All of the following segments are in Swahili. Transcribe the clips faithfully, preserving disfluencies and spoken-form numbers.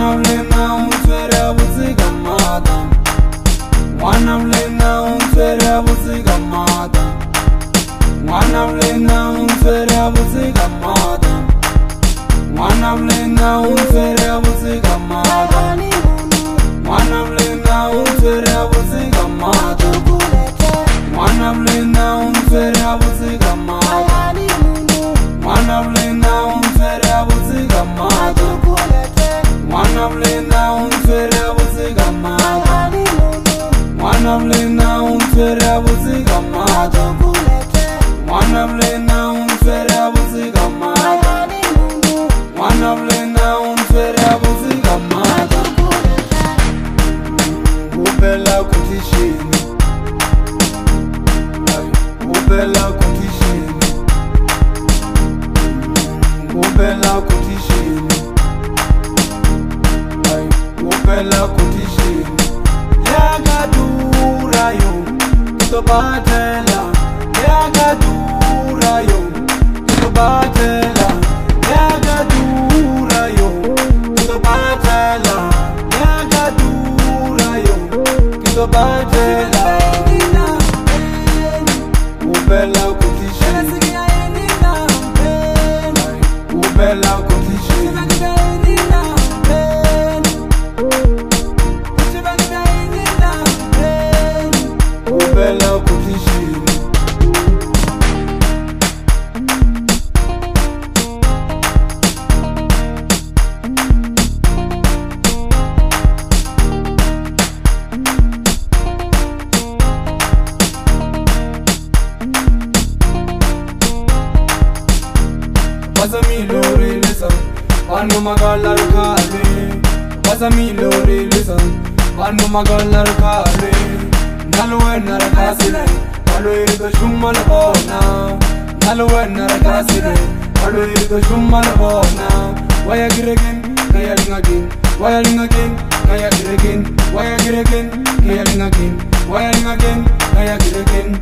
Mwana mlena unswera buziga mata. Mwana mlena unswera buziga mata. Mwana mlena unswera buziga mata. Mwana mlena unswera buziga mata. Mwana mlena unswera buziga mata. Mwana mlena unswera buziga mata. Mwana mlena unswera buziga mata. Mwana mlena unswera buziga mata. Mwana mlena unswera buziga mata. Mwana mlena unswera buziga mata. Mwana mlena unswera buziga mata. Ubela kutishini, ubela kutishini, ubela kutishini, ubela kutishini. Yagadura yo, kitobatela. Yagadura yo, kitobatela. Yagadura yo, kitobatela. Yagadura yo, kitobatela. Ubela kutishini, ubela kutishini, ubela kutishini. Pasa mi lori listen, panu magalar kare. Pasa mi lori listen, panu magalar kare. Nalwe narakasile, alwe to shummal bona. Nalwe narakasile, alwe to shummal bona. Waya giregin, kaya lingagin. Waya lingagin, kaya giregin. Waya giregin, kaya lingagin. Waya lingagin, kaya giregin.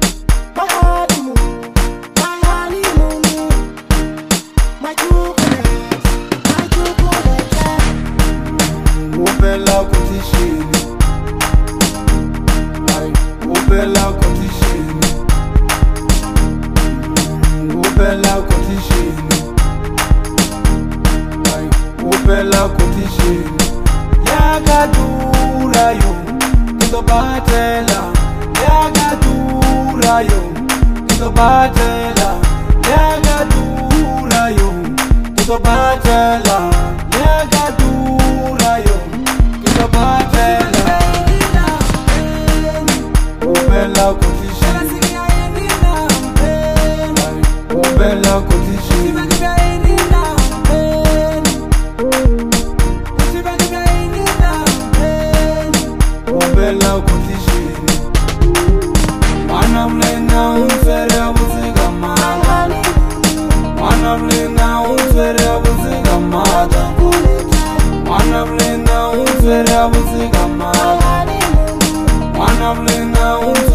Ubela kutishini, ubela kutishini, ubela kutishini, ubela kutishini. Yagadura yo, kitobatela. Yagadura yo, kitobatela. Yagadura yo, kitobatela. Yagadura yo, kitobatela. Ubela kutishini, ubela kutishini, ubela kutishini. Mwana mlena unswera buziga mata. Mwana mlena unswera buziga mata. Mwana mlena unswera buziga mata. Mwana mlena unswera